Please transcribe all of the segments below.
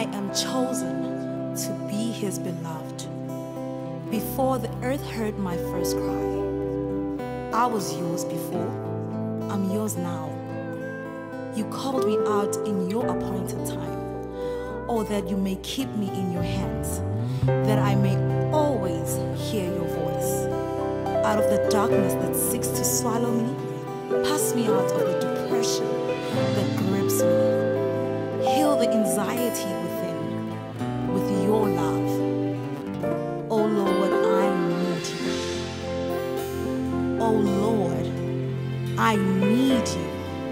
am chosen to be his beloved. Before the earth heard my first cry, I was yours before, I'm yours now. You called me out in your appointed time, oh, that you may keep me in your hands, that I may always hear your voice. Out of the darkness that seeks to swallow me, pass me out of the depression that grips me. Heal the anxiety within with your love. Oh Lord, I need you. Oh Lord, I need you.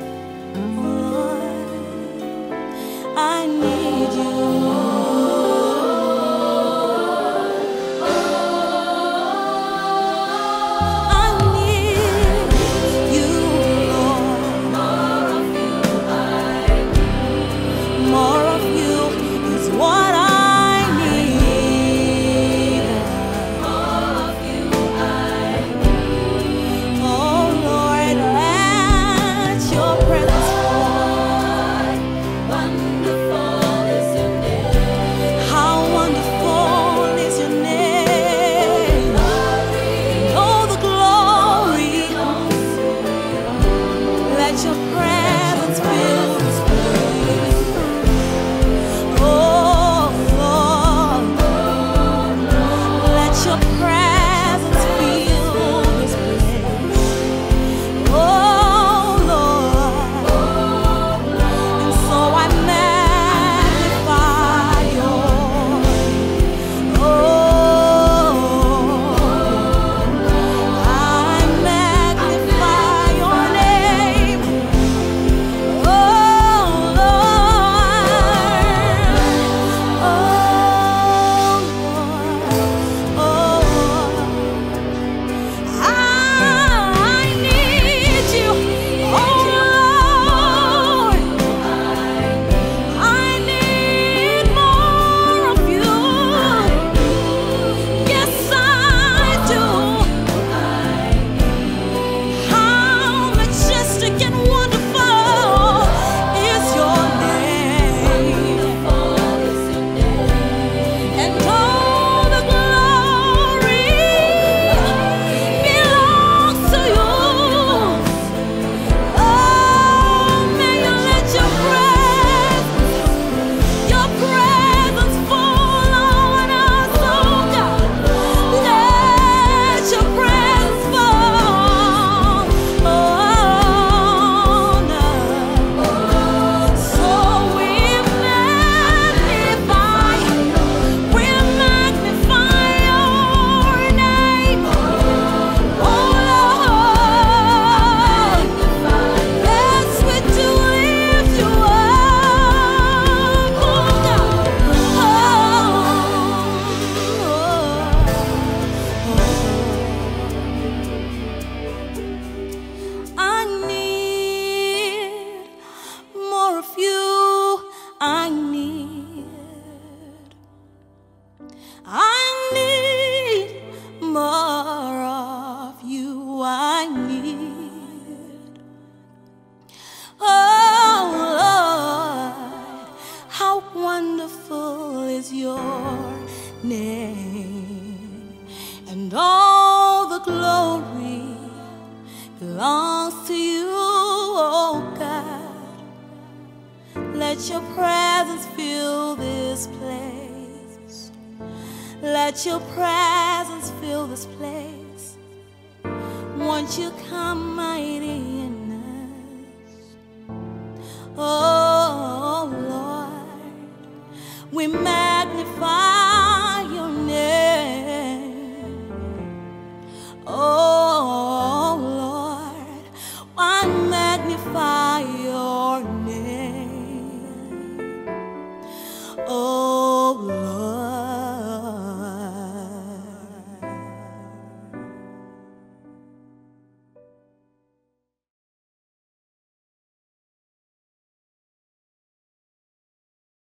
Lord, I need you. And all the glory belongs to you, oh God. Let your presence fill this place. Let your presence fill this place. Won't you come mighty in us? Oh,